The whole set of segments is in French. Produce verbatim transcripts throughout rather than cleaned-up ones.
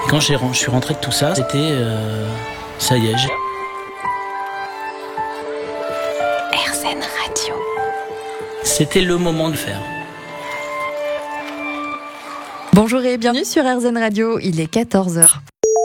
Quand j'ai, je suis rentré de tout ça, c'était... Euh, ça y est, j'ai... RZN Radio. C'était le moment de faire. Bonjour et bienvenue sur RZN Radio, il est quatorze heures.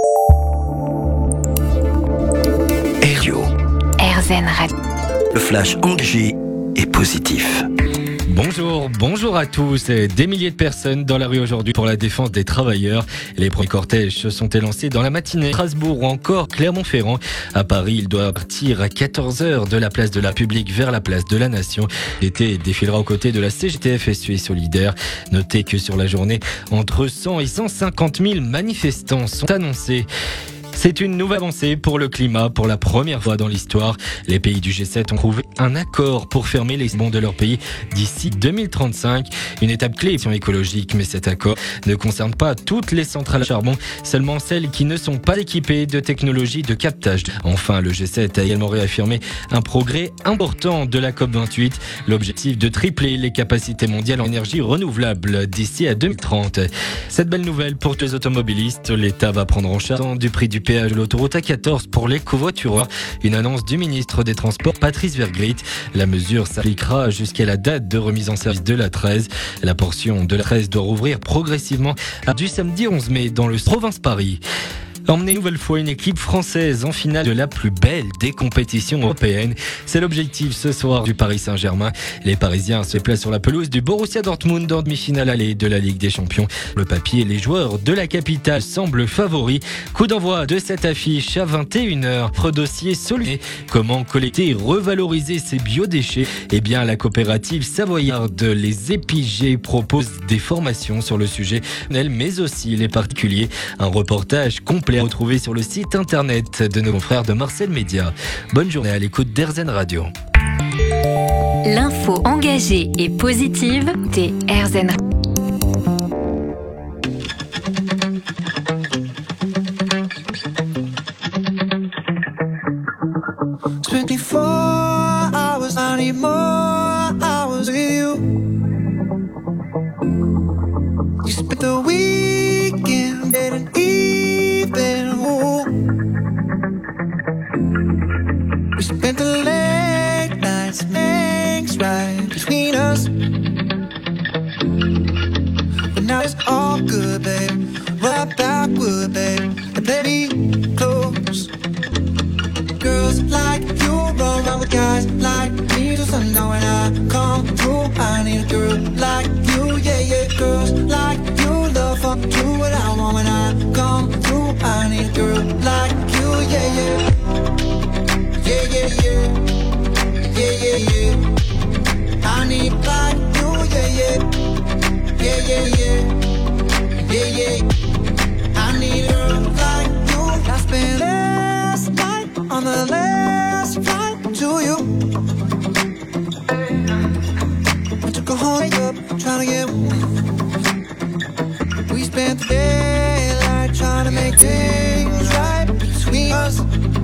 RZN Radio. Le flash engagé et positif. Bonjour, bonjour à tous. Des milliers de personnes dans la rue aujourd'hui pour la défense des travailleurs. Les premiers cortèges se sont élancés dans la matinée. Strasbourg ou encore Clermont-Ferrand. À Paris, il doit partir à quatorze heures de la place de la République vers la place de la Nation. L'été défilera aux côtés de la C G T F S U et Solidaire. Notez que sur la journée, entre cent et cent cinquante mille manifestants sont annoncés. C'est une nouvelle avancée pour le climat. Pour la première fois dans l'histoire, les pays du G sept ont trouvé un accord pour fermer les charbons de leur pays d'ici deux mille trente-cinq. Une étape clé écologique, mais cet accord ne concerne pas toutes les centrales à charbon, seulement celles qui ne sont pas équipées de technologies de captage. Enfin, le G sept a également réaffirmé un progrès important de la COP vingt-huit, l'objectif de tripler les capacités mondiales en énergie renouvelable d'ici à deux mille trente. Cette belle nouvelle pour tous les automobilistes, l'État va prendre en charge du prix du péage de l'autoroute A quatorze pour les covoitureurs. Une annonce du ministre des Transports, Patrice Vergrit. La mesure s'appliquera jusqu'à la date de remise en service de l'A treize. La portion de l'A treize doit rouvrir progressivement du samedi onze mai dans le province Paris. Emmener une nouvelle fois une équipe française en finale de la plus belle des compétitions européennes. C'est l'objectif ce soir du Paris Saint-Germain. Les Parisiens se placent sur la pelouse du Borussia Dortmund en demi-finale allée de la Ligue des Champions. Le papier, les joueurs de la capitale semblent favoris. Coup d'envoi de cette affiche à vingt et une heures. Dossier solutionné. Comment collecter et revaloriser ces biodéchets? Eh bien, la coopérative savoyarde Les Épigés propose des formations sur le sujet, mais aussi les particuliers. Un reportage complet à retrouver sur le site internet de nos confrères de Marcel Média. Bonne journée à l'écoute d'RZN Radio. L'info engagée et positive des RZN Radio. twenty-four hours, I need more hours with you. You spent the weekend getting even. Ooh. We spent the late nights, things right between us. But now it's all good, babe. Right backward, babe. And baby, close. Girls like you run around with guys like me till sundown. When I come through, I need a girl like you, yeah, yeah. Girls like you love fun, do what I want. When I come through, I need a girl like you, yeah, yeah. Yeah, yeah, yeah. Yeah, yeah, yeah. I need like you, yeah, yeah. Yeah, yeah, yeah. Yeah, yeah. I need a girl like you. I spent last night on the last flight to you. I took a whole day up, trying to get. We spent the daylight trying to make things right between us.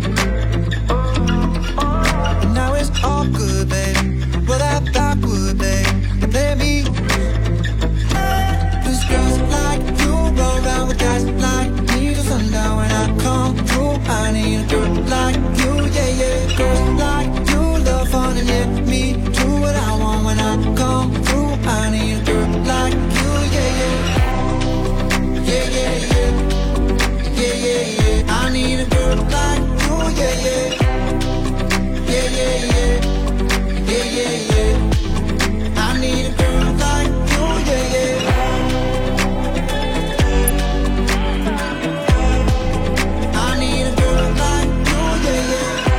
And now it's all good, baby. Well, that backward, babe. And let me. Cause girls like you roll around with guys like me till sundown. When I come through, I need a girl like you, yeah, yeah. Girls like you love fun and yeah, me do what I want. When I come through, I need a girl like you, yeah, yeah. Yeah, yeah, yeah. Yeah, yeah, yeah. I need a girl like you, yeah, yeah. Yeah, yeah, yeah. Yeah, yeah, yeah. I need a girl like you, yeah, yeah. I need a girl like you, yeah,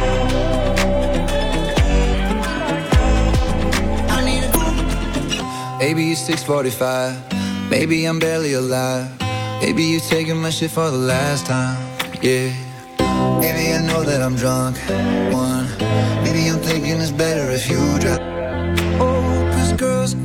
yeah. I need a girl. Baby, it's six forty-five. Maybe I'm barely alive. Maybe you taking my shit for the last time. Yeah. Maybe I know that I'm drunk. One. Maybe I'm thinking it's better if you drive. Oh, cause girls